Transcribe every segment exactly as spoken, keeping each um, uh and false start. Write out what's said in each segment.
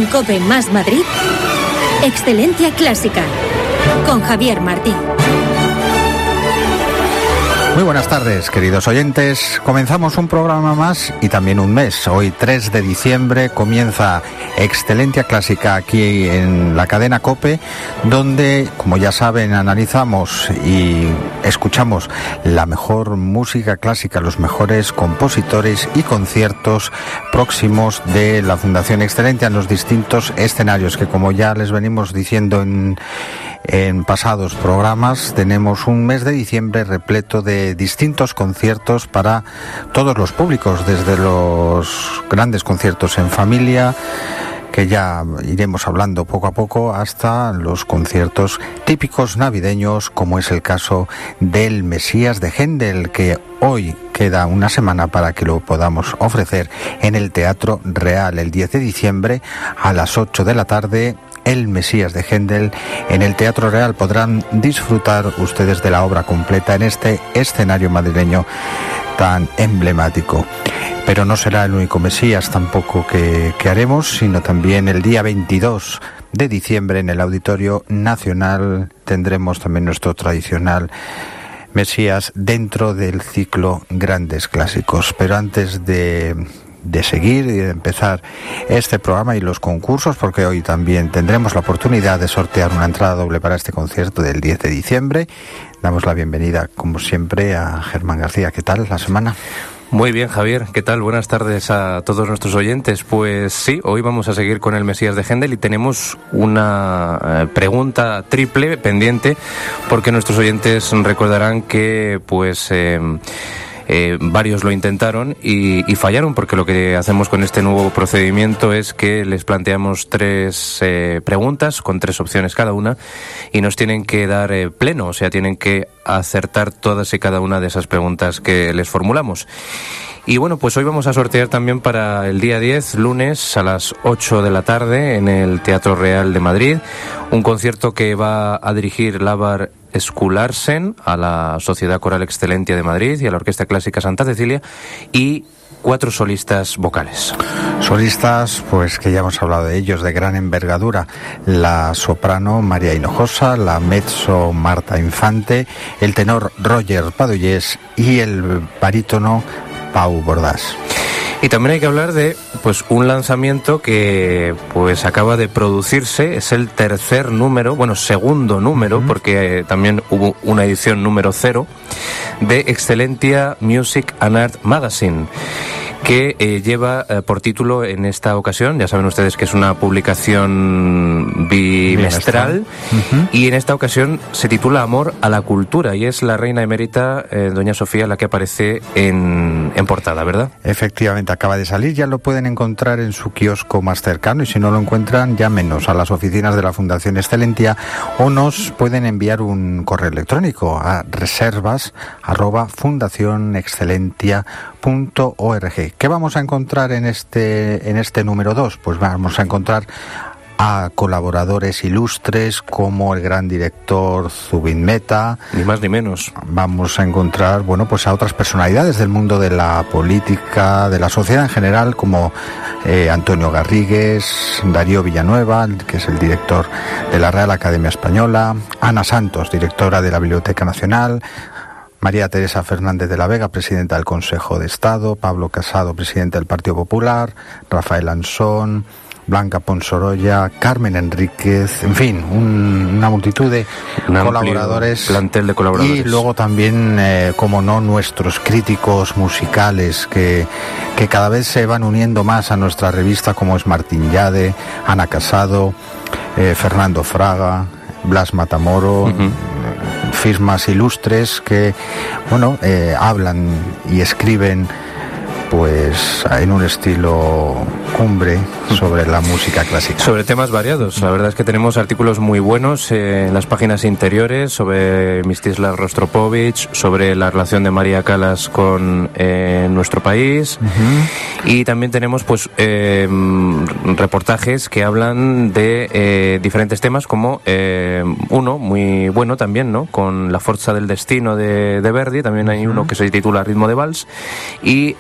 En COPE más Madrid, Excelencia Clásica, con Javier Martín. Muy buenas tardes, queridos oyentes. Comenzamos un programa más y también un mes. Hoy, tres de diciembre, comienza Excelencia Clásica aquí en la cadena COPE, donde, como ya saben, analizamos y escuchamos la mejor música clásica, los mejores compositores y conciertos próximos de la Fundación Excelencia en los distintos escenarios que, como ya les venimos diciendo en En pasados programas, tenemos un mes de diciembre repleto de distintos conciertos para todos los públicos, desde los grandes conciertos en familia, que ya iremos hablando poco a poco, hasta los conciertos típicos navideños, como es el caso del Mesías de Händel, que hoy queda una semana para que lo podamos ofrecer en el Teatro Real el diez de diciembre a las ocho de la tarde. El Mesías de Händel en el Teatro Real. Podrán disfrutar ustedes de la obra completa en este escenario madrileño tan emblemático. Pero no será el único Mesías tampoco que, que haremos, sino también el día veintidós de diciembre en el Auditorio Nacional tendremos también nuestro tradicional Mesías dentro del ciclo Grandes Clásicos. Pero antes de... de seguir y de empezar este programa y los concursos, porque hoy también tendremos la oportunidad de sortear una entrada doble para este concierto del diez de diciembre. Damos la bienvenida, como siempre, a Germán García. ¿Qué tal la semana? Muy bien, Javier, ¿qué tal? Buenas tardes a todos nuestros oyentes. Pues sí, hoy vamos a seguir con el Mesías de Händel y tenemos una eh, pregunta triple pendiente, porque nuestros oyentes recordarán que pues eh, Eh, varios lo intentaron y, y fallaron, porque lo que hacemos con este nuevo procedimiento es que les planteamos tres eh, preguntas con tres opciones cada una y nos tienen que dar eh, pleno, o sea, tienen que acertar todas y cada una de esas preguntas que les formulamos. Y bueno, pues hoy vamos a sortear también para el día diez, lunes, a las ocho de la tarde, en el Teatro Real de Madrid, un concierto que va a dirigir Lavar Skulaarsen a la Sociedad Coral Excelencia de Madrid y a la Orquesta Clásica Santa Cecilia, y cuatro solistas vocales. Solistas, pues que ya hemos hablado de ellos, de gran envergadura: la soprano María Hinojosa, la mezzo Marta Infante, el tenor Roger Padollés y el barítono Pau Bordás. Y también hay que hablar de pues un lanzamiento que pues acaba de producirse, es el tercer número, bueno, segundo número, uh-huh. porque eh, también hubo una edición número cero de Excelencia Music and Art Magazine, que eh, lleva eh, por título en esta ocasión, ya saben ustedes que es una publicación bimestral, uh-huh. y en esta ocasión se titula Amor a la Cultura, y es la reina emérita, eh, doña Sofía, la que aparece en, en portada, ¿verdad? Efectivamente, acaba de salir, ya lo pueden encontrar en su kiosco más cercano, y si no lo encuentran, llámenos a las oficinas de la Fundación Excelencia o nos pueden enviar un correo electrónico a reservas arroba fundacionexcelentia punto org. ¿Qué vamos a encontrar en este en este número dos? Pues vamos a encontrar a colaboradores ilustres como el gran director Zubin Mehta. Ni más ni menos. Vamos a encontrar, bueno, pues a otras personalidades del mundo de la política, de la sociedad en general, como eh, Antonio Garrigues, Darío Villanueva, que es el director de la Real Academia Española, Ana Santos, directora de la Biblioteca Nacional, María Teresa Fernández de la Vega, presidenta del Consejo de Estado, Pablo Casado, presidente del Partido Popular, Rafael Ansón, Blanca Ponsorolla, Carmen Enríquez, en fin, un, una multitud de un colaboradores, plantel de colaboradores. Y luego también, eh, como no, nuestros críticos musicales que, que cada vez se van uniendo más a nuestra revista, como es Martín Llade, Ana Casado, eh, Fernando Fraga, Blas Matamoro, uh-huh. firmas ilustres que, bueno, eh, hablan y escriben pues en un estilo cumbre sobre la música clásica. Sobre temas variados. La verdad es que tenemos artículos muy buenos eh, en las páginas interiores sobre Mstislav Rostropovich, sobre la relación de María Callas con eh, nuestro país, uh-huh. y también tenemos pues eh, reportajes que hablan de eh, diferentes temas, como eh, uno muy bueno también, ¿no?, con La Forza del Destino de, de Verdi. También hay uh-huh. uno que se titula Ritmo de Vals, y eh,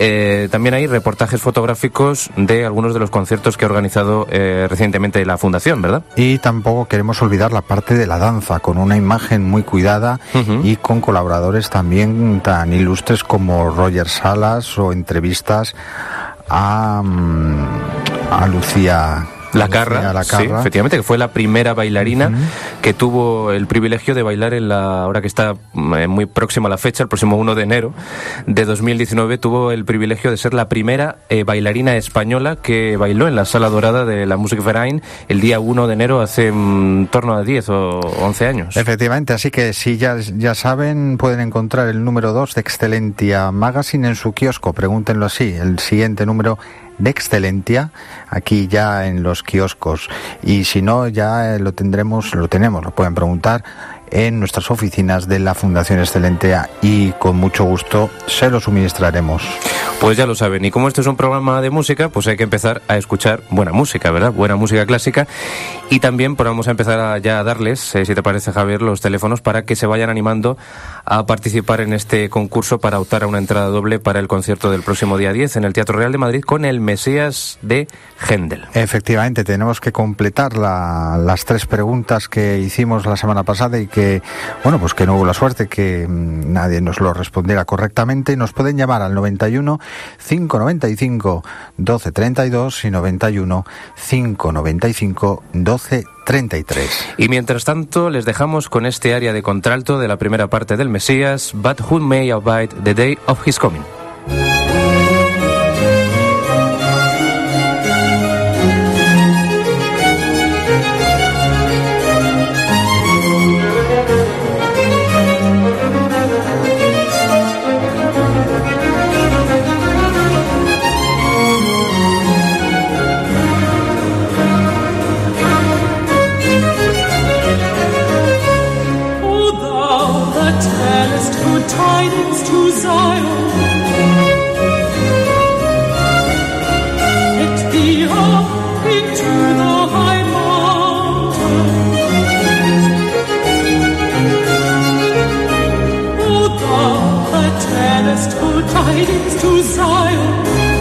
eh, también hay reportajes fotográficos de algunos de los conciertos que ha organizado eh, recientemente la Fundación, ¿verdad? Y tampoco queremos olvidar la parte de la danza, con una imagen muy cuidada uh-huh. y con colaboradores también tan ilustres como Roger Salas o entrevistas a, a Lucía Lacarra, Lacarra. Sí, efectivamente, que fue la primera bailarina uh-huh. que tuvo el privilegio de bailar en la, ahora que está muy próxima a la fecha, el próximo uno de enero de dos mil diecinueve, tuvo el privilegio de ser la primera eh, bailarina española que bailó en la Sala Dorada de la Musikverein el día uno de enero hace en torno a diez o once años. Efectivamente, así que si ya, ya saben, pueden encontrar el número dos de Excelentia Magazine en su kiosco, pregúntenlo así, el siguiente número de Excelentia, aquí ya en los kioscos, y si no ya lo tendremos, lo tenemos, lo pueden preguntar en nuestras oficinas de la Fundación Excelentia y con mucho gusto se lo suministraremos. Pues ya lo saben, y como esto es un programa de música, pues hay que empezar a escuchar buena música, ¿verdad? Buena música clásica, y también pues vamos a empezar a, ya a darles, eh, si te parece, Javier, los teléfonos para que se vayan animando a participar en este concurso para optar a una entrada doble para el concierto del próximo día diez en el Teatro Real de Madrid con el Mesías de Händel. Efectivamente, tenemos que completar la, las tres preguntas que hicimos la semana pasada y que, bueno, pues que no hubo la suerte que mmm, nadie nos lo respondiera correctamente. Nos pueden llamar al noventa y uno, cinco noventa y cinco, doce treinta y dos y noventa y uno, cinco noventa y cinco, doce treinta y tres. Y mientras tanto les dejamos con este aria de contralto de la primera parte del Mesías, But Who May Abide the Day of His Coming. Tidings to Zion, lift thee up into the high mountain. O thou that tellest good tidings to Zion,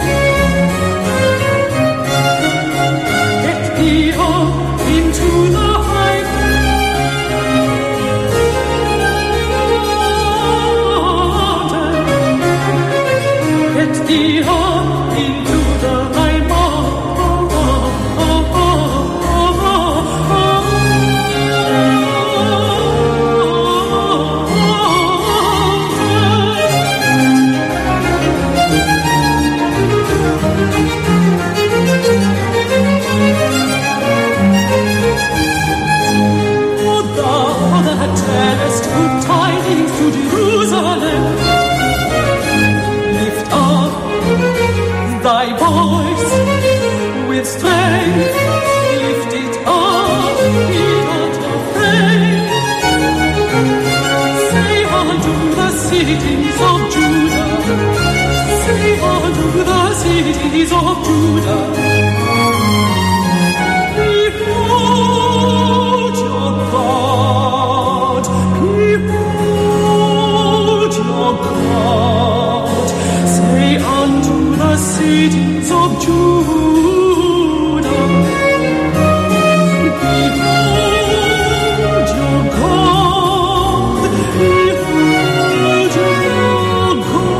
lift thee up into the high the up into the high O thou that tellest good tidings to Jerusalem, thy voice with strength, lift it up, be not afraid. Say unto the cities of Judah, say unto the cities of Judah, behold your God, behold your God. Say unto the cities of Judah, behold your God, behold your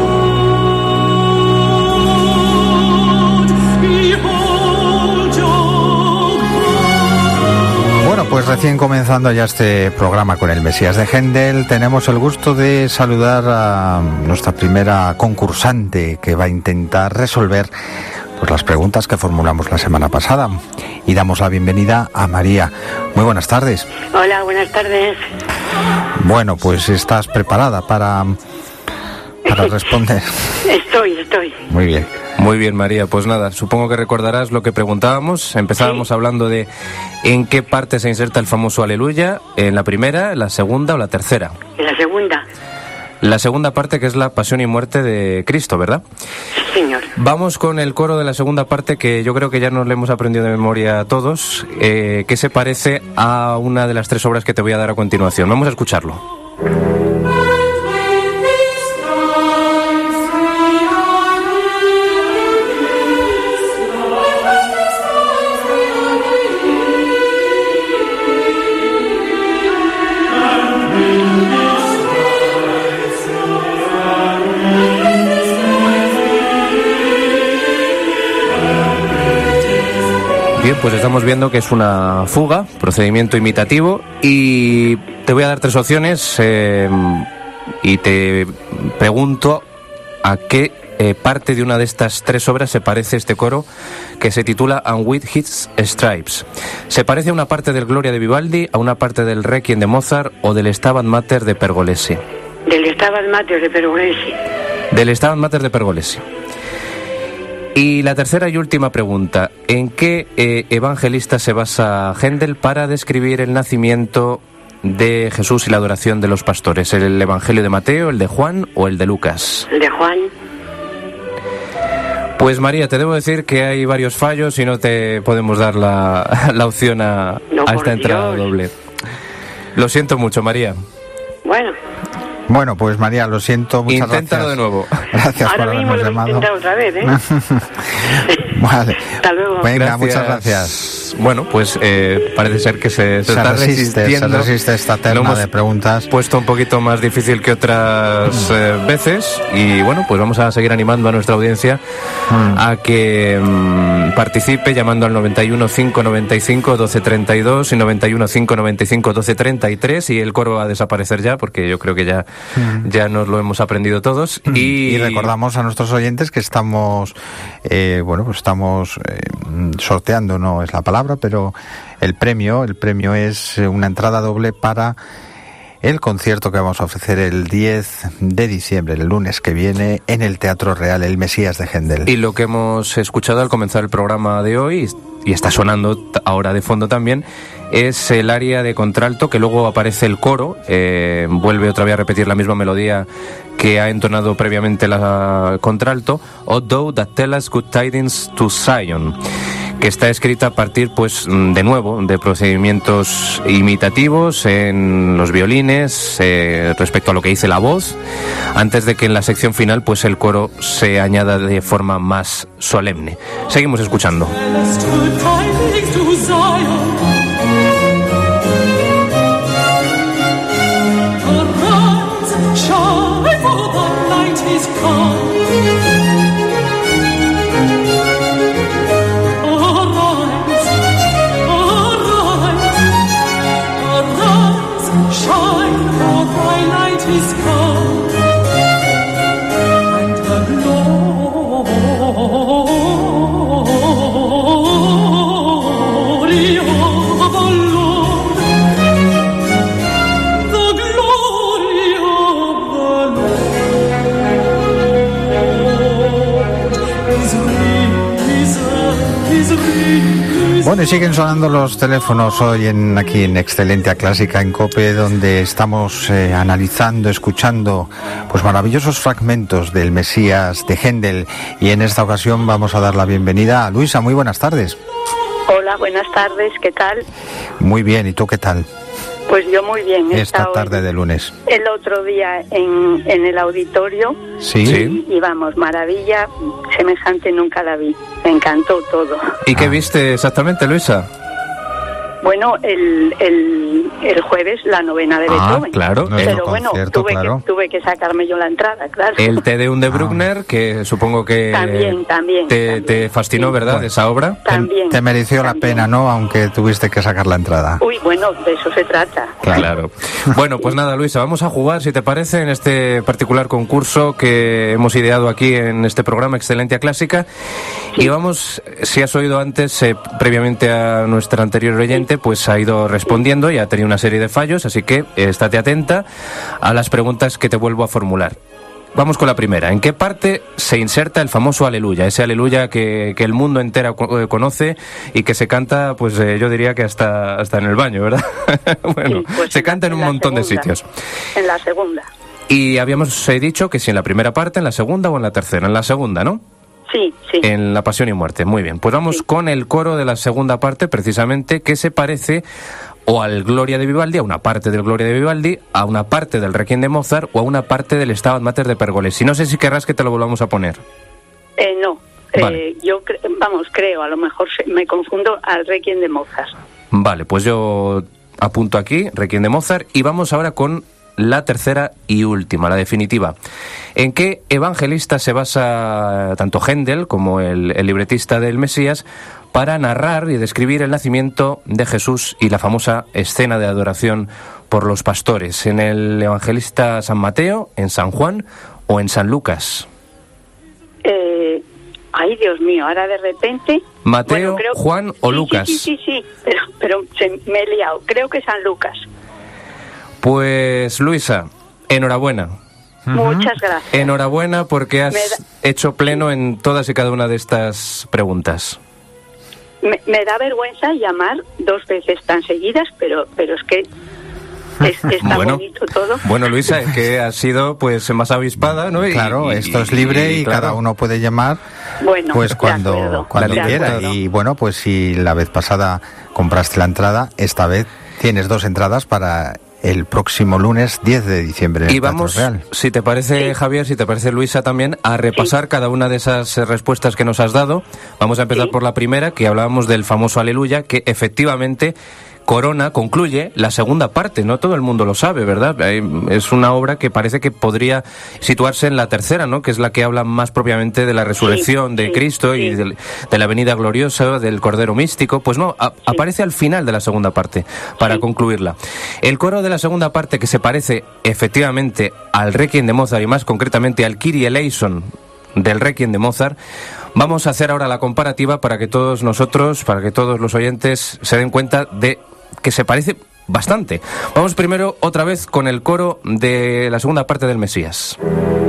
God, behold your God. Bueno, pues recién comenzando ya este programa con el Mesías de Händel, tenemos el gusto de saludar a nuestra primera concursante que va a intentar resolver pues las preguntas que formulamos la semana pasada. Y damos la bienvenida a María. Muy buenas tardes. Hola, buenas tardes. Bueno, pues estás preparada para, para responder. Estoy, estoy. Muy bien. Muy bien, María. Pues nada, supongo que recordarás lo que preguntábamos. Empezábamos ¿Sí? hablando de en qué parte se inserta el famoso Aleluya, en la primera, la segunda o la tercera. En la segunda. La segunda parte, que es la pasión y muerte de Cristo, ¿verdad? Sí, señor. Vamos con el coro de la segunda parte, que yo creo que ya nos lo hemos aprendido de memoria a todos, eh, que se parece a una de las tres obras que te voy a dar a continuación. Vamos a escucharlo. Bien, pues estamos viendo que es una fuga, procedimiento imitativo, y te voy a dar tres opciones eh, y te pregunto a qué eh, parte de una de estas tres obras se parece este coro que se titula And With His Stripes. ¿Se parece a una parte del Gloria de Vivaldi, a una parte del Requiem de Mozart o del Stabat Mater de Pergolesi? Del Stabat Mater de Pergolesi. Del Stabat Mater de Pergolesi. Y la tercera y última pregunta. ¿En qué eh, evangelista se basa Händel para describir el nacimiento de Jesús y la adoración de los pastores? ¿El Evangelio de Mateo, el de Juan o el de Lucas? El de Juan. Pues María, te debo decir que hay varios fallos y no te podemos dar la, la opción a, No, a por esta entrada Dios. doble. Lo siento mucho, María. Bueno, Bueno, pues María, lo siento, muchas Inténtalo gracias. de nuevo. Gracias ahora por mismo habernos lo voy a llamado. intentar otra vez, ¿eh? Vale. Hasta luego. Venga, muchas gracias. Bueno, pues eh, parece ser que se, se Se está resiste, resistiendo. se resiste esta Lo terna hemos de preguntas. puesto un poquito más difícil que otras eh, veces y bueno, pues vamos a seguir animando a nuestra audiencia Mm. a que mm, participe llamando al noventa y uno, cinco noventa y cinco, doce treinta y dos y noventa y uno, cinco noventa y cinco, doce treinta y tres, y el coro va a desaparecer ya porque yo creo que ya, Mm. ya nos lo hemos aprendido todos. Y, Y recordamos a nuestros oyentes que estamos, eh, bueno, pues estamos eh, sorteando, no es la palabra, pero el premio, el premio es eh, una entrada doble para el concierto que vamos a ofrecer el diez de diciembre, el lunes que viene, en el Teatro Real, El Mesías de Händel. Y lo que hemos escuchado al comenzar el programa de hoy, y está sonando t- ahora de fondo también, es el aria de contralto, que luego aparece el coro, eh, vuelve otra vez a repetir la misma melodía que ha entonado previamente la contralto, O thou that tell us good tidings to Zion, que está escrita a partir, pues, de nuevo, de procedimientos imitativos en los violines, eh, respecto a lo que dice la voz, antes de que en la sección final, pues, el coro se añada de forma más solemne. Seguimos escuchando. Let's good tidings to Zion. Arise, shine, for the light is come. Arise, arise, arise, shine, for thy light is come. And the glory of the Lord, the glory of the Lord is risen, is risen. Bueno, y siguen sonando los teléfonos hoy en aquí en Excelencia Clásica en COPE, donde estamos eh, analizando, escuchando pues maravillosos fragmentos del Mesías de Händel, y en esta ocasión vamos a dar la bienvenida a Luisa. Muy buenas tardes. Hola, buenas tardes, ¿qué tal? Muy bien, ¿y tú qué tal? Pues yo muy bien. He Esta estado tarde de lunes. el otro día en, en el auditorio Sí. Sí. y vamos, maravilla, semejante nunca la vi. Me encantó todo. ¿Y qué Ah. viste exactamente, Luisa? Bueno, el, el, el jueves la novena de Ah, Beethoven. claro. Nuestro Pero bueno, concierto, tuve, claro. que, tuve que sacarme yo la entrada, claro. El Te Deum de Ah. Bruckner, que supongo que También, también, te, también. te fascinó, Sí. ¿verdad? Bueno. Esa obra. También. Te mereció la también. pena, ¿no? Aunque tuviste que sacar la entrada. Uy, bueno, de eso se trata. Claro. Bueno, pues nada, Luisa, vamos a jugar, si te parece, en este particular concurso que hemos ideado aquí en este programa Excelencia Clásica. Y vamos, si has oído antes, eh, previamente a nuestra anterior oyente, pues ha ido respondiendo y ha tenido una serie de fallos, así que eh, estate atenta a las preguntas que te vuelvo a formular. Vamos con la primera. ¿En qué parte se inserta el famoso aleluya? Ese aleluya que, que el mundo entero co- eh, conoce y que se canta, pues eh, yo diría que hasta, hasta en el baño, ¿verdad? Bueno, Sí, pues se en canta la- en un en la montón de segunda. sitios. En la segunda. Y habíamos eh, dicho que si en la primera parte, en la segunda o en la tercera. En la segunda, ¿no? Sí, sí. En La Pasión y Muerte. Muy bien. Pues vamos Sí. con el coro de la segunda parte, precisamente, que se parece o al Gloria de Vivaldi, a una parte del Gloria de Vivaldi, a una parte del Requiem de Mozart o a una parte del Stabat Mater de Pergolesi. No sé si querrás que te lo volvamos a poner. Eh, no. Vale. Eh, yo, cre- vamos, creo, a lo mejor se- me confundo al Requiem de Mozart. Vale, pues yo apunto aquí, Requiem de Mozart, y vamos ahora con la tercera y última, la definitiva. ¿En qué evangelista se basa tanto Händel como el, el libretista del Mesías para narrar y describir el nacimiento de Jesús y la famosa escena de adoración por los pastores, en el evangelista San Mateo, en San Juan o en San Lucas. Eh, ay, Dios mío, ahora de repente... Mateo, bueno, creo... Juan o sí, Lucas. Sí, sí, sí, sí, pero, pero se, me he liado. Creo que San Lucas. Pues, Luisa, enhorabuena. Muchas gracias. Enhorabuena porque has Me da... hecho pleno en todas y cada una de estas preguntas. Me, me da vergüenza llamar dos veces tan seguidas, pero, pero es que es, es tan bueno, bonito todo. Bueno, Luisa, es que has sido pues más avispada, ¿no? Y, claro, y, esto es libre y, y claro, cada uno puede llamar bueno, pues cuando, cuando quiera. Y bueno, pues si la vez pasada compraste la entrada, esta vez tienes dos entradas para el próximo lunes diez de diciembre en el Y vamos, Teatro Real. Si te parece, sí. Javier, si te parece, Luisa, también a repasar sí. cada una de esas respuestas que nos has dado. Vamos a empezar sí. por la primera, que hablábamos del famoso Aleluya, que efectivamente corona, concluye la segunda parte. No todo el mundo lo sabe, ¿verdad? Es una obra que parece que podría situarse en la tercera, ¿no? Que es la que habla más propiamente de la resurrección sí, de sí, Cristo sí. y de, de la venida gloriosa del Cordero Místico. Pues no, a, sí. aparece al final de la segunda parte, para sí. concluirla. El coro de la segunda parte, que se parece efectivamente al Requiem de Mozart y más concretamente al Kyrie eleison del Requiem de Mozart. Vamos a hacer ahora la comparativa para que todos nosotros, para que todos los oyentes se den cuenta de que se parece bastante. Vamos primero otra vez con el coro de la segunda parte del Mesías.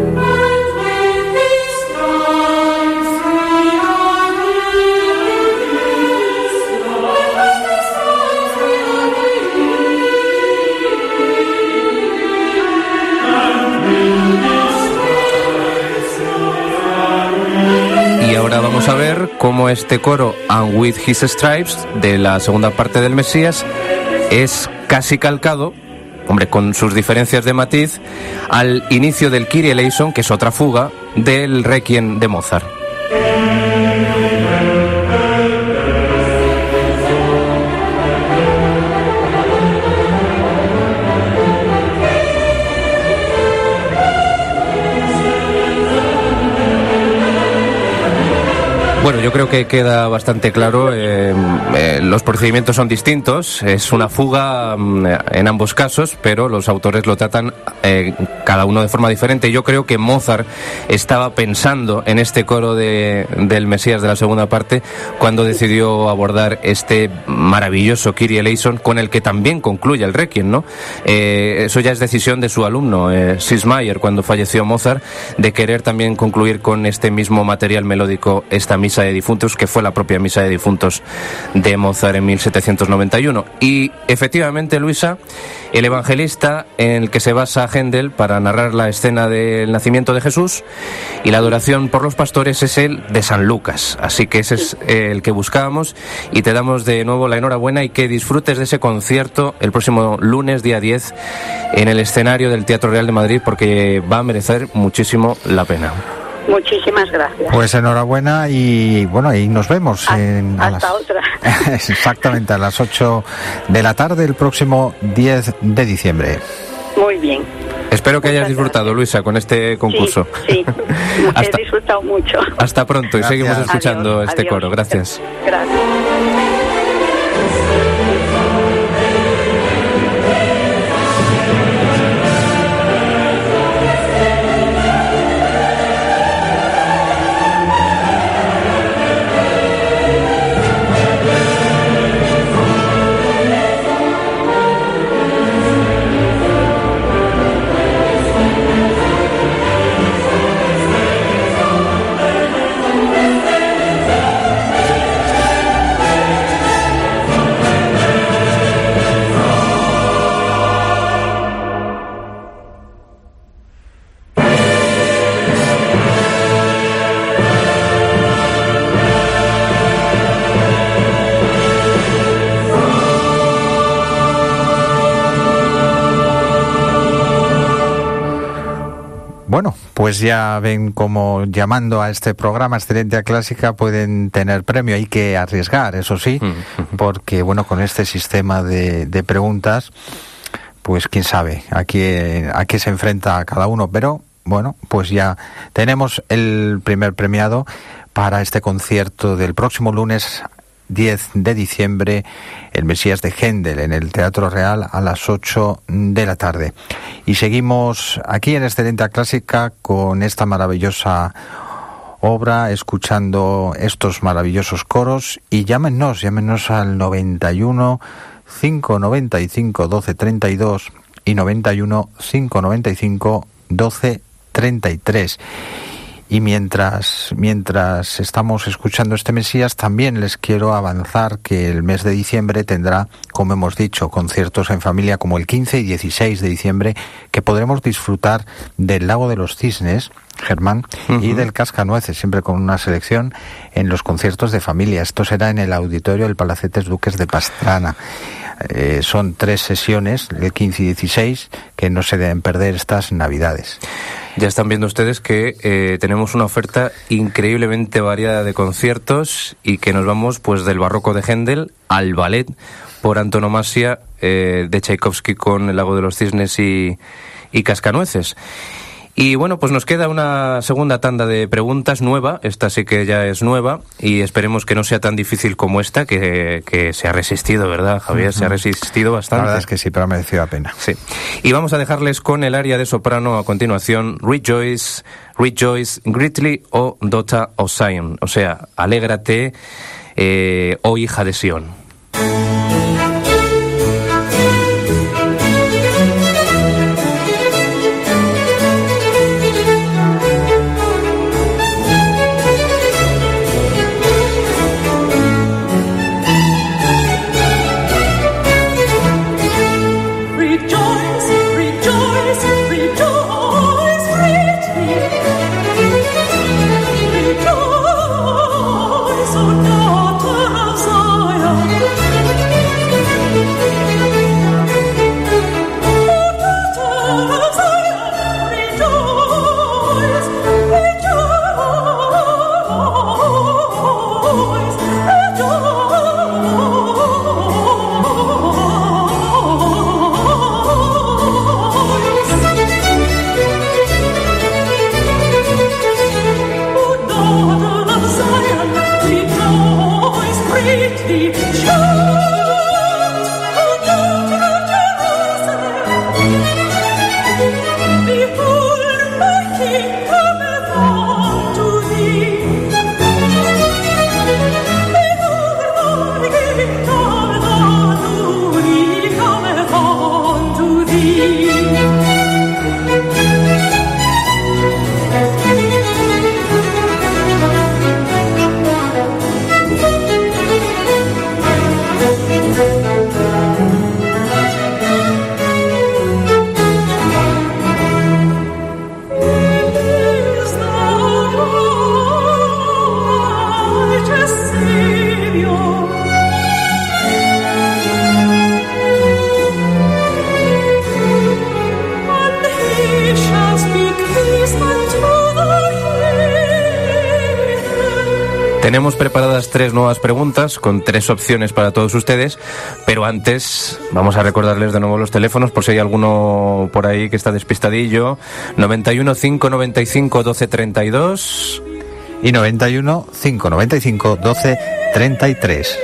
Y ahora vamos a ver cómo este coro And with his stripes de la segunda parte del Mesías es casi calcado, hombre, con sus diferencias de matiz, al inicio del Kyrie eleison, que es otra fuga del Requiem de Mozart. Bueno, yo creo que queda bastante claro, eh, eh, los procedimientos son distintos, es una fuga eh, en ambos casos, pero los autores lo tratan eh, cada uno de forma diferente. Yo creo que Mozart estaba pensando en este coro de, del Mesías de la segunda parte cuando decidió abordar este maravilloso Kyrie eleison con el que también concluye el Requiem, ¿no? Eh, eso ya es decisión de su alumno, eh, Sismayer, cuando falleció Mozart, de querer también concluir con este mismo material melódico esta misa de difuntos, que fue la propia misa de difuntos de Mozart en mil setecientos noventa y uno. Y efectivamente, Luisa, el evangelista en el que se basa Händel para narrar la escena del nacimiento de Jesús y la adoración por los pastores es el de San Lucas. Así que ese es el que buscábamos y te damos de nuevo la enhorabuena y que disfrutes de ese concierto el próximo lunes, día diez, en el escenario del Teatro Real de Madrid, porque va a merecer muchísimo la pena. Muchísimas gracias. Pues enhorabuena y bueno, ahí nos vemos. A, en, a hasta las, otra. Exactamente, a las ocho de la tarde el próximo diez de diciembre. Muy bien. Espero que Muchas hayas disfrutado, gracias. Luisa, con este concurso. Sí, sí. hasta, he disfrutado mucho. Hasta pronto. Gracias. Y seguimos escuchando Adiós, este adiós. coro. Gracias. Gracias. Bueno, pues ya ven cómo llamando a este programa Excelencia Clásica pueden tener premio. Hay que arriesgar, eso sí, porque bueno, con este sistema de, de preguntas, pues quién sabe a qué, a qué se enfrenta cada uno. Pero bueno, pues ya tenemos el primer premiado para este concierto del próximo lunes diez de diciembre, el Mesías de Händel en el Teatro Real a las ocho de la tarde. Y seguimos aquí en Excelencia Clásica con esta maravillosa obra, escuchando estos maravillosos coros. Y llámenos, llámenos al noventa y uno, cinco noventa y cinco, doce treinta y dos y noventa y uno, cinco noventa y cinco, doce treinta y tres. Y mientras, mientras estamos escuchando este Mesías, también les quiero avanzar que el mes de diciembre tendrá, como hemos dicho, conciertos en familia como el quince y dieciséis de diciembre, que podremos disfrutar del Lago de los Cisnes, Germán, uh-huh. y del Cascanueces, siempre con una selección en los conciertos de familia. Esto será en el auditorio del Palacetes Duques de Pastrana. Eh, son tres sesiones, el quince y dieciséis, que no se deben perder estas Navidades. Ya están viendo ustedes que eh, tenemos una oferta increíblemente variada de conciertos y que nos vamos pues del barroco de Händel al ballet por antonomasia eh, de Tchaikovsky con El Lago de los Cisnes y, y Cascanueces. Y bueno, pues nos queda una segunda tanda de preguntas nueva, esta sí que ya es nueva, y esperemos que no sea tan difícil como esta, que, que se ha resistido, ¿verdad, Javier? Uh-huh. Se ha resistido bastante. La verdad es que sí, pero ha merecido la pena. Sí. Y vamos a dejarles con el aria de soprano a continuación, Rejoice, Rejoice Greatly, o Daughter of Zion, o sea, alégrate, eh, oh hija de Sión. Tenemos preparadas tres nuevas preguntas con tres opciones para todos ustedes, pero antes vamos a recordarles de nuevo los teléfonos por si hay alguno por ahí que está despistadillo. noventa y uno, cinco noventa y cinco, doce treinta y dos y noventa y uno, cinco noventa y cinco, doce treinta y tres.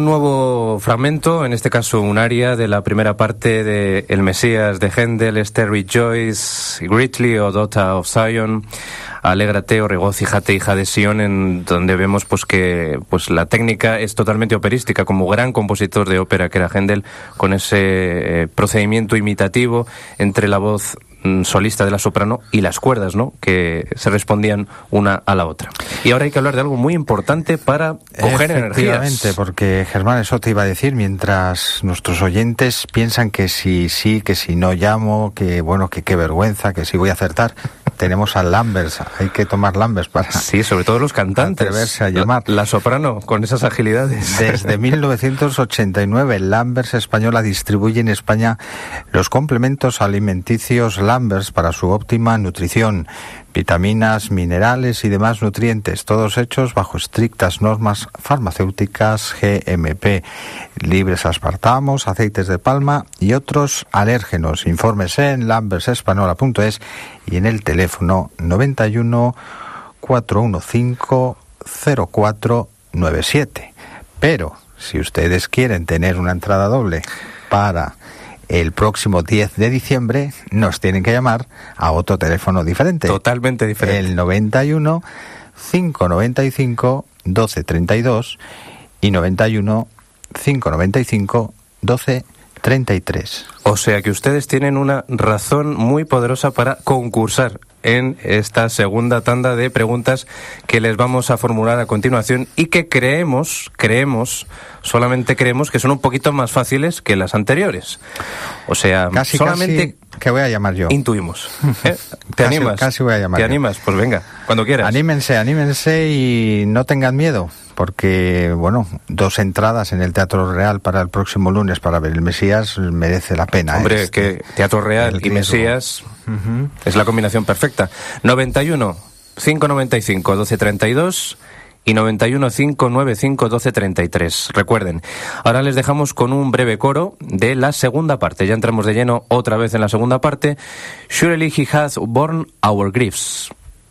nuevo fragmento, en este caso un aria de la primera parte de El Mesías de Händel, este Rejoice Greatly o Daughter of Zion, alégrate o regocíjate, hija de Sion, en donde vemos pues que pues la técnica es totalmente operística, como gran compositor de ópera que era Händel, con ese eh, procedimiento imitativo entre la voz solista de la soprano y las cuerdas, ¿no?, que se respondían una a la otra. Y ahora hay que hablar de algo muy importante para coger energías. Efectivamente, porque Germán, eso te iba a decir, mientras nuestros oyentes piensan que si sí, que si no llamo, que bueno, que qué vergüenza, que si voy a acertar. Tenemos a Lambers, hay que tomar Lambers para... Sí, sobre todo los cantantes. Atreverse a llamar. La, la soprano, con esas agilidades. Desde mil novecientos ochenta y nueve, Lambers Española distribuye en España los complementos alimenticios Lambers para su óptima nutrición, vitaminas, minerales y demás nutrientes, todos hechos bajo estrictas normas farmacéuticas G M P, libres aspartamos, aceites de palma y otros alérgenos. Infórmese en lambers española punto es y en el teléfono noventa y uno, cuatrocientos quince, cero cuatro nueve siete. Pero si ustedes quieren tener una entrada doble para el próximo diez de diciembre, nos tienen que llamar a otro teléfono diferente. Totalmente diferente. El noventa y uno, cinco noventa y cinco, doce treinta y dos y noventa y uno, cinco noventa y cinco, doce treinta y tres. O sea que ustedes tienen una razón muy poderosa para concursar en esta segunda tanda de preguntas que les vamos a formular a continuación y que creemos, creemos, solamente creemos que son un poquito más fáciles que las anteriores. O sea, casi, solamente casi que voy a llamar yo. Intuimos. ¿Eh? ¿Te casi, animas? Casi voy a llamar ¿Te yo. animas? Pues venga, cuando quieras. Anímense, anímense y no tengan miedo, porque, bueno, dos entradas en el Teatro Real para el próximo lunes para ver El Mesías merece la pena. Hombre, este, que Teatro Real y Mesías uh-huh. es la combinación perfecta. noventa y uno, cinco noventa y cinco, doce treinta y dos y noventa y uno, cinco noventa y cinco, doce treinta y tres. Recuerden, ahora les dejamos con un breve coro de la segunda parte. Ya entramos de lleno otra vez en la segunda parte. Surely he hath borne our griefs.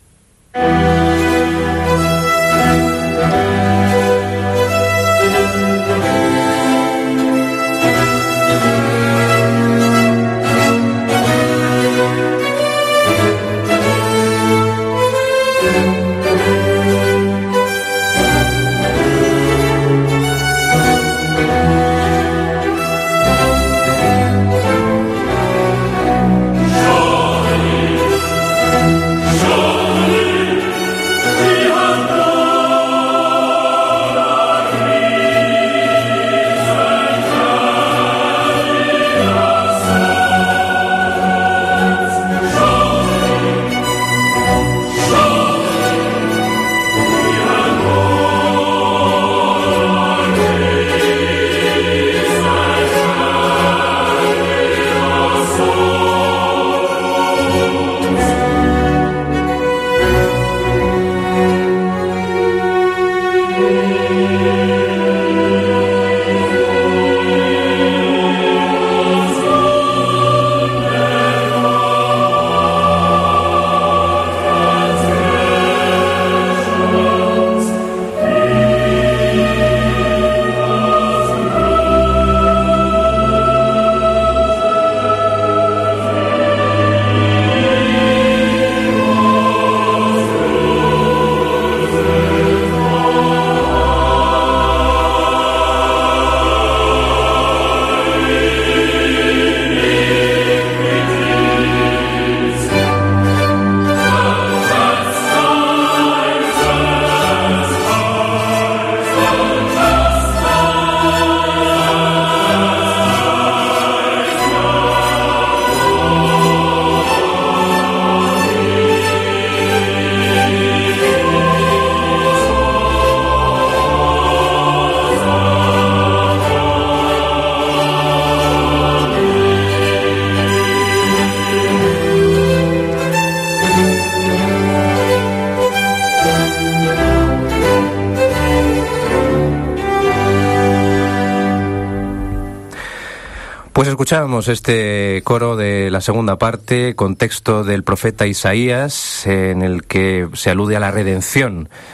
Pues escuchábamos este coro de la segunda parte con texto del profeta Isaías, en el que se alude a la redención,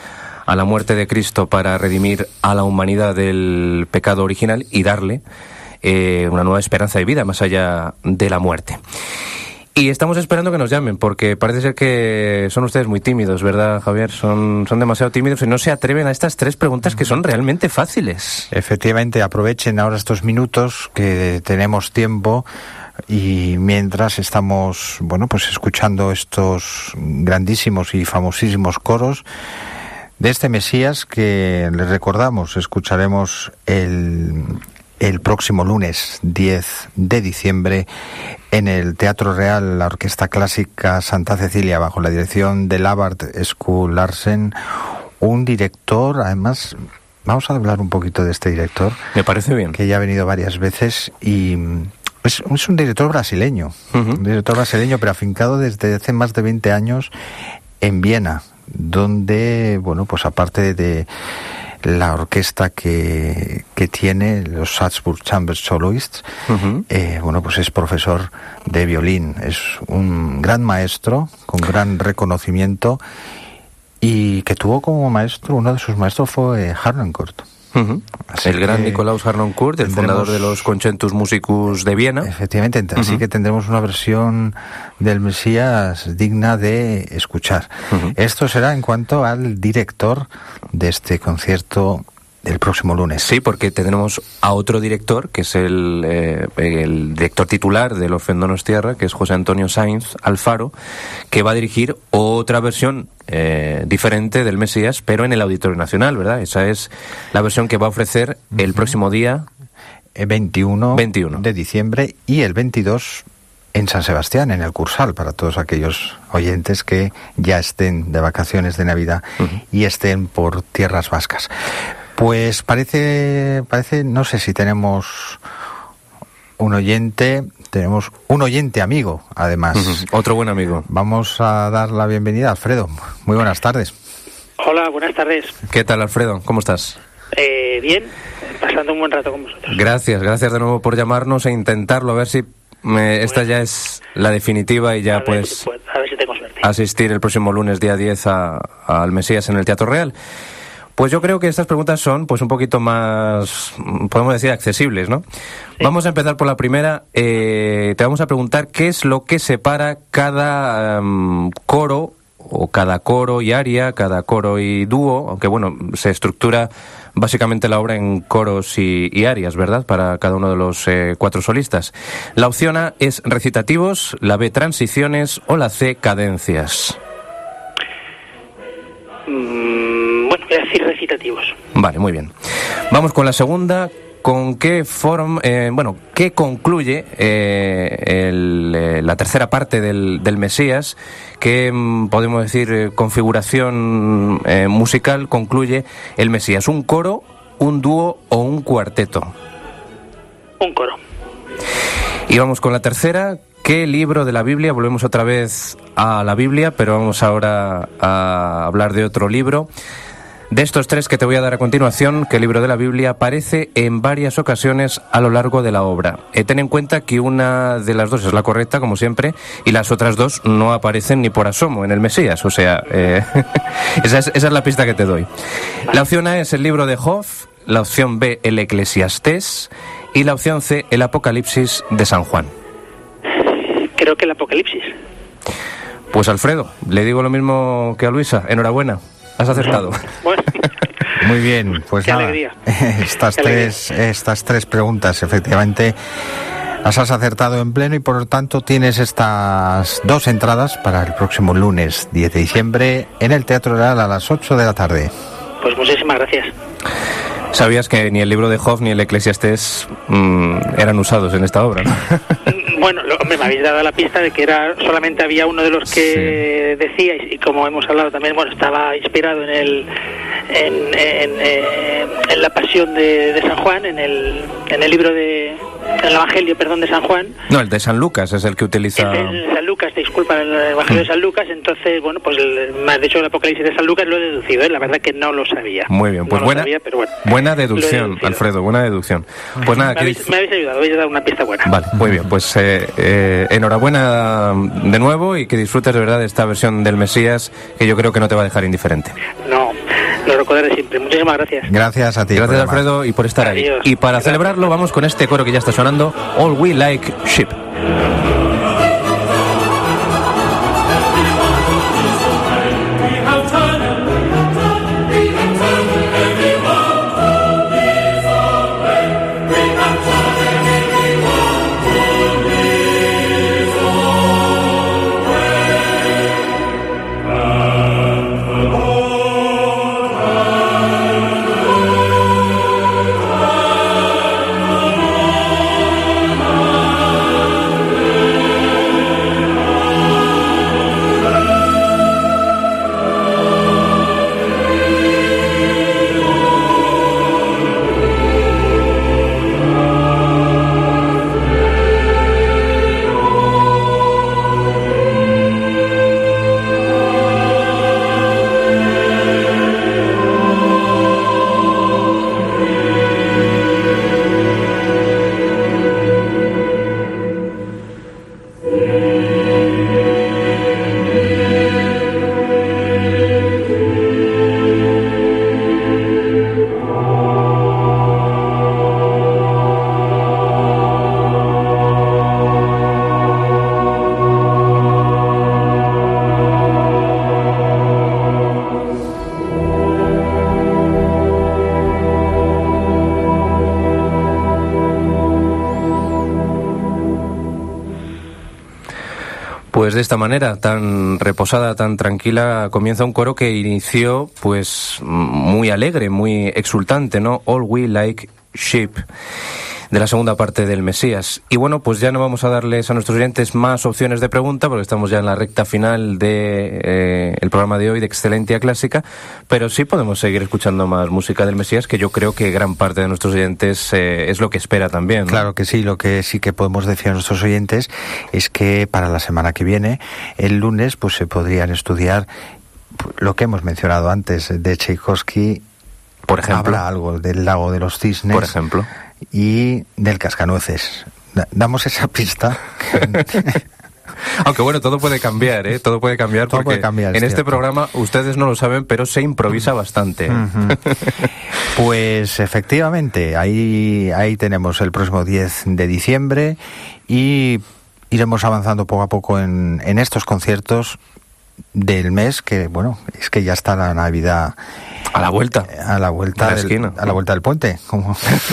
a la muerte de Cristo para redimir a la humanidad del pecado original y darle eh, una nueva esperanza de vida más allá de la muerte. Y estamos esperando que nos llamen, porque parece ser que son ustedes muy tímidos, ¿verdad, Javier? Son, son demasiado tímidos y no se atreven a estas tres preguntas que son realmente fáciles. Efectivamente, aprovechen ahora estos minutos que tenemos tiempo y mientras estamos, bueno, pues escuchando estos grandísimos y famosísimos coros de este Mesías que les recordamos, escucharemos el... el próximo lunes diez de diciembre en el Teatro Real, la Orquesta Clásica Santa Cecilia, bajo la dirección de Labart Skuld Larsen, un director, además, vamos a hablar un poquito de este director. Me parece bien. Que ya ha venido varias veces y es, es un director brasileño, uh-huh. un director brasileño, pero afincado desde hace más de veinte años en Viena, donde, bueno, pues aparte de la orquesta que, que tiene, los Salzburg Chamber Soloists, uh-huh. eh, bueno, pues es profesor de violín, es un gran maestro, con gran reconocimiento, y que tuvo como maestro, uno de sus maestros fue Harnoncourt. Uh-huh. El gran Nikolaus Harnoncourt, el fundador de los Concertus Musicus de Viena. Efectivamente, uh-huh. así que tendremos una versión del Mesías digna de escuchar. Uh-huh. Esto será en cuanto al director de este concierto el próximo lunes. Sí, porque tenemos a otro director, que es el, eh, el director titular del Orfeón Donostiarra, que es José Antonio Sainz Alfaro, que va a dirigir otra versión eh, diferente del Mesías, pero en el Auditorio Nacional, ¿verdad? Esa es la versión que va a ofrecer el próximo día veintiuno, veintiuno de diciembre y el veintidós en San Sebastián, en el Cursal, para todos aquellos oyentes que ya estén de vacaciones de Navidad uh-huh. y estén por tierras vascas. Pues parece, parece, no sé si tenemos un oyente, tenemos un oyente amigo, además. Uh-huh. Otro buen amigo. Vamos a dar la bienvenida a Alfredo. Muy buenas tardes. Hola, buenas tardes. ¿Qué tal, Alfredo? ¿Cómo estás? Eh, bien, pasando un buen rato con vosotros. Gracias, gracias de nuevo por llamarnos e intentarlo, a ver si me, esta ya es la definitiva y ya puedes pues, a ver si tengo suerte. Asistir el próximo lunes, día diez, a, a al Mesías en el Teatro Real. Pues yo creo que estas preguntas son pues un poquito más, podemos decir, accesibles, ¿no? Sí. Vamos a empezar por la primera. Eh, te vamos a preguntar qué es lo que separa cada um, coro, o cada coro y aria, cada coro y dúo, aunque bueno, se estructura básicamente la obra en coros y, y arias, ¿verdad?, para cada uno de los eh, cuatro solistas. La opción A es recitativos, la B transiciones o la C cadencias. Mm, bueno, voy a decir recitativos. Vale, muy bien. Vamos con la segunda. ¿Con qué forma, eh, bueno, qué concluye eh, el, eh, la tercera parte del, del Mesías? ¿Qué, podemos decir, eh, configuración eh, musical concluye el Mesías? ¿Un coro, un dúo o un cuarteto? Un coro. Y vamos con la tercera. ¿Qué libro de la Biblia? Volvemos otra vez a la Biblia, pero vamos ahora a hablar de otro libro. De estos tres que te voy a dar a continuación, ¿qué libro de la Biblia aparece en varias ocasiones a lo largo de la obra? Eh, ten en cuenta que una de las dos es la correcta, como siempre, y las otras dos no aparecen ni por asomo en el Mesías. O sea, eh, esa, es, esa es la pista que te doy. La opción A es el libro de Job, la opción B el Eclesiastés y la opción C el Apocalipsis de San Juan. Creo que el Apocalipsis. Pues Alfredo, le digo lo mismo que a Luisa. Enhorabuena. Has acertado. Bueno. Muy bien, pues Qué nada, alegría. estas Qué tres alegría. estas tres preguntas efectivamente las has acertado en pleno y por lo tanto tienes estas dos entradas para el próximo lunes diez de diciembre en el Teatro Real a las ocho de la tarde. Pues muchísimas gracias. ¿Sabías que ni el libro de Job ni el Eclesiastés mmm, eran usados en esta obra, ¿no? Bueno, lo, me habéis dado la pista de que era solamente había uno de los que sí decíais, y como hemos hablado también, bueno, estaba inspirado en el en, en, eh, en la pasión de, de San Juan, en el en el libro de en el Evangelio, perdón, de San Juan. No, el de San Lucas es el que utiliza. El de San Lucas, disculpa, el Evangelio de San Lucas. Entonces, bueno, pues el, me has dicho el Apocalipsis de San Lucas, lo he deducido, ¿eh? La verdad que no lo sabía. Muy bien, pues no buena, sabía, pero bueno, buena deducción, Alfredo, buena deducción. Pues nada, me habéis, que... me habéis ayudado, habéis dado una pista buena. Vale, muy bien, pues eh, eh, enhorabuena de nuevo y que disfrutes de verdad de esta versión del Mesías que yo creo que no te va a dejar indiferente. No, lo recordaré siempre. Muchísimas gracias. Gracias a ti. Gracias, Alfredo, y por estar Adiós. ahí. Y para Gracias. celebrarlo vamos con este coro que ya está sonando, All We Like Sheep. Pues de esta manera, tan reposada, tan tranquila, comienza un coro que inició pues muy alegre, muy exultante, ¿no? All We Like Sheep, de la segunda parte del Mesías. Y bueno, pues ya no vamos a darles a nuestros oyentes más opciones de pregunta, porque estamos ya en la recta final de eh, el programa de hoy de Excelentia Clásica, pero sí podemos seguir escuchando más música del Mesías, que yo creo que gran parte de nuestros oyentes eh, es lo que espera también, ¿no? Claro que sí. Lo que sí que podemos decir a nuestros oyentes es que para la semana que viene, el lunes, pues se podrían estudiar lo que hemos mencionado antes de Tchaikovsky. Por ejemplo, habla algo del Lago de los Cisnes, por ejemplo, y del Cascanueces. Da- damos esa pista. Aunque bueno, todo puede cambiar, ¿eh? Todo puede cambiar, Todo porque puede cambiar, es en este cierto. programa ustedes no lo saben, pero se improvisa bastante. Ujú. Pues efectivamente, ahí, ahí tenemos el próximo diez de diciembre y iremos avanzando poco a poco en, en estos conciertos del mes, que bueno, es que ya está la Navidad A la vuelta. a la vuelta A la del, esquina. a la vuelta del puente. Como...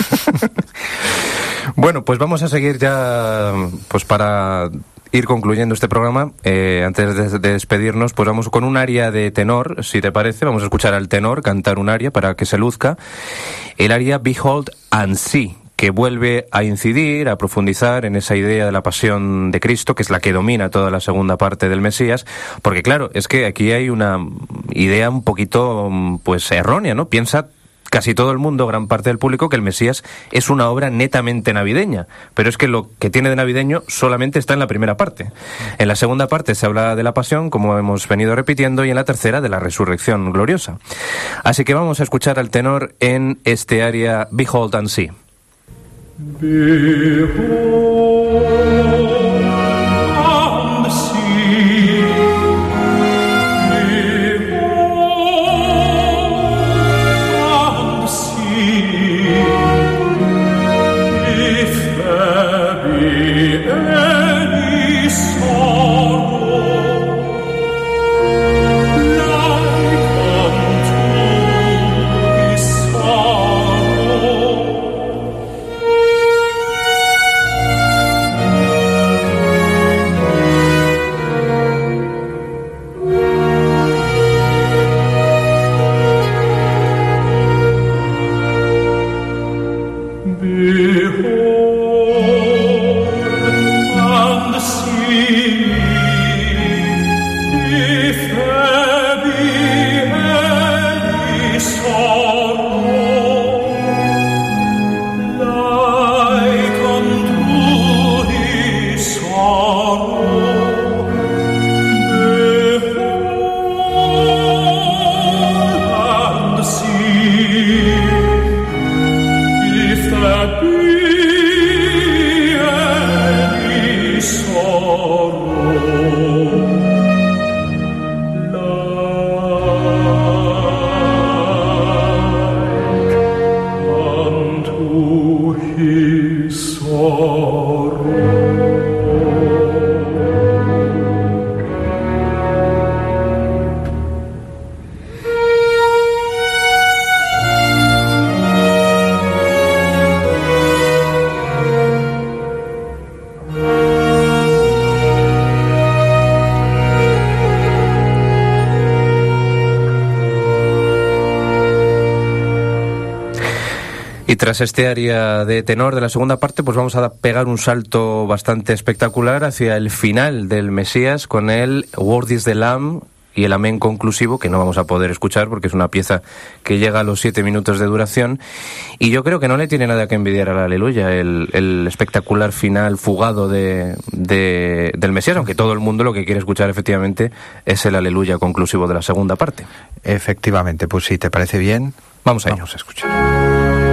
Bueno, pues vamos a seguir ya, pues para ir concluyendo este programa. Eh, antes de, de despedirnos, pues vamos con un aria de tenor, si te parece. Vamos a escuchar al tenor cantar un aria para que se luzca. El aria Behold and See, que vuelve a incidir, a profundizar en esa idea de la pasión de Cristo, que es la que domina toda la segunda parte del Mesías, porque claro, es que aquí hay una idea un poquito, pues, errónea, ¿no? Piensa casi todo el mundo, gran parte del público, que el Mesías es una obra netamente navideña, pero es que lo que tiene de navideño solamente está en la primera parte. En la segunda parte se habla de la pasión, como hemos venido repitiendo, y en la tercera de la resurrección gloriosa. Así que vamos a escuchar al tenor en este aria Behold and See. Behold and see, behold and see, if there be any sorrow, like unto his sorrow. Y tras este área de tenor de la segunda parte, pues vamos a pegar un salto bastante espectacular hacia el final del Mesías con el Word is the Lamb y el amén conclusivo, que no vamos a poder escuchar porque es una pieza que llega a los siete minutos de duración. Y yo creo que no le tiene nada que envidiar al Aleluya, el, el espectacular final fugado de, de, del Mesías, aunque todo el mundo lo que quiere escuchar efectivamente es el Aleluya conclusivo de la segunda parte. Efectivamente, pues si te parece bien, vamos a ello. Vamos a escuchar.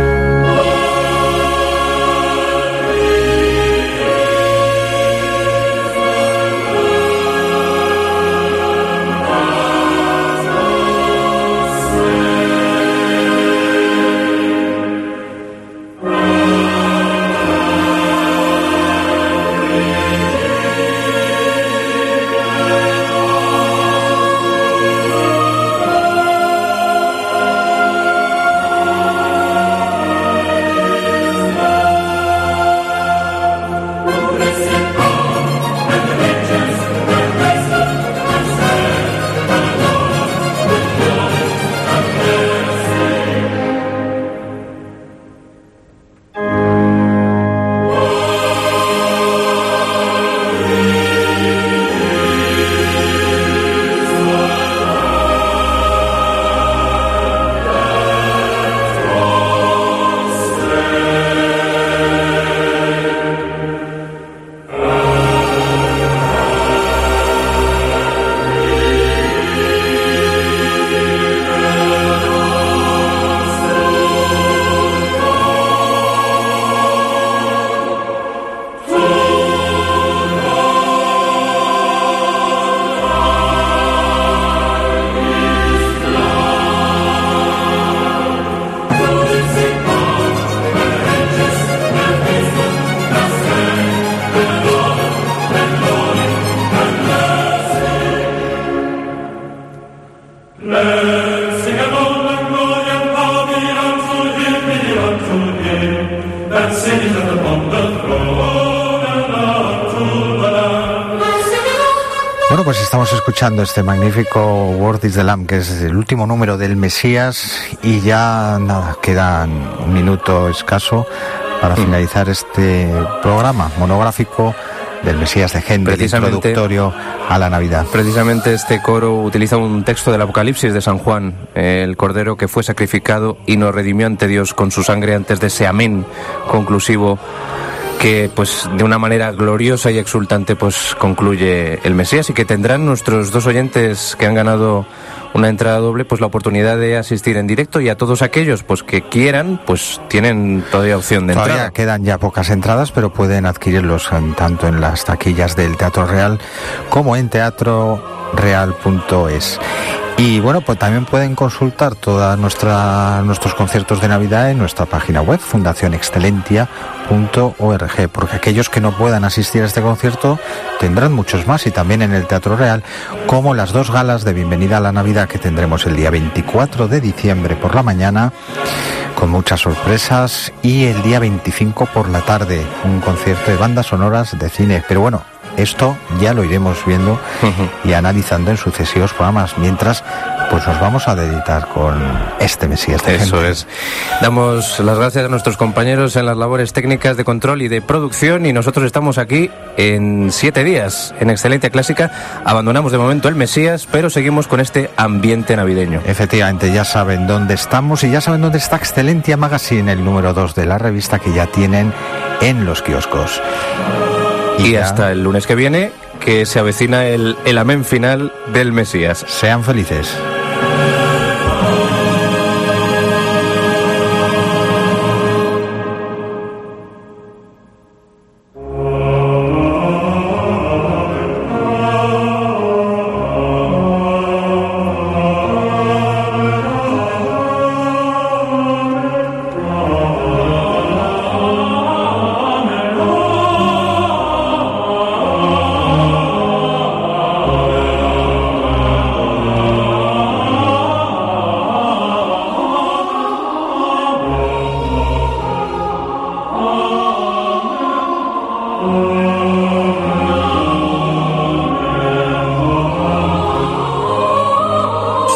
Bueno, pues estamos escuchando este magnífico Word is the Lamb, que es el último número del Mesías, y ya nada, quedan un minuto escaso para finalizar este programa monográfico del Mesías de Händel, introductorio a la Navidad. Precisamente este coro utiliza un texto del Apocalipsis de San Juan, el Cordero que fue sacrificado y nos redimió ante Dios con su sangre, antes de ese amén conclusivo que pues de una manera gloriosa y exultante pues concluye el Mesías, y que tendrán nuestros dos oyentes que han ganado una entrada doble pues la oportunidad de asistir en directo, y a todos aquellos pues que quieran pues tienen todavía opción de todavía entrada. Quedan ya pocas entradas, pero pueden adquirirlos en, tanto en las taquillas del Teatro Real como en teatro real punto es. Y bueno, pues también pueden consultar todos nuestros conciertos de Navidad en nuestra página web, fundación excelentia punto org, porque aquellos que no puedan asistir a este concierto tendrán muchos más, y también en el Teatro Real, como las dos galas de bienvenida a la Navidad que tendremos el día veinticuatro de diciembre por la mañana, con muchas sorpresas, y el día veinticinco por la tarde, un concierto de bandas sonoras de cine. Pero bueno, esto ya lo iremos viendo uh-huh. y analizando en sucesivos programas, mientras pues nos vamos a dedicar con este Mesías de Händel. Eso es. Damos las gracias a nuestros compañeros en las labores técnicas de control y de producción, y nosotros estamos aquí en siete días en Excelencia Clásica. Abandonamos de momento el Mesías, pero seguimos con este ambiente navideño. Efectivamente, ya saben dónde estamos, y ya saben dónde está Excelentia Magazine, el número dos de la revista, que ya tienen en los kioscos. Y, y hasta el lunes que viene, que se avecina el, el amén final del Mesías. Sean felices.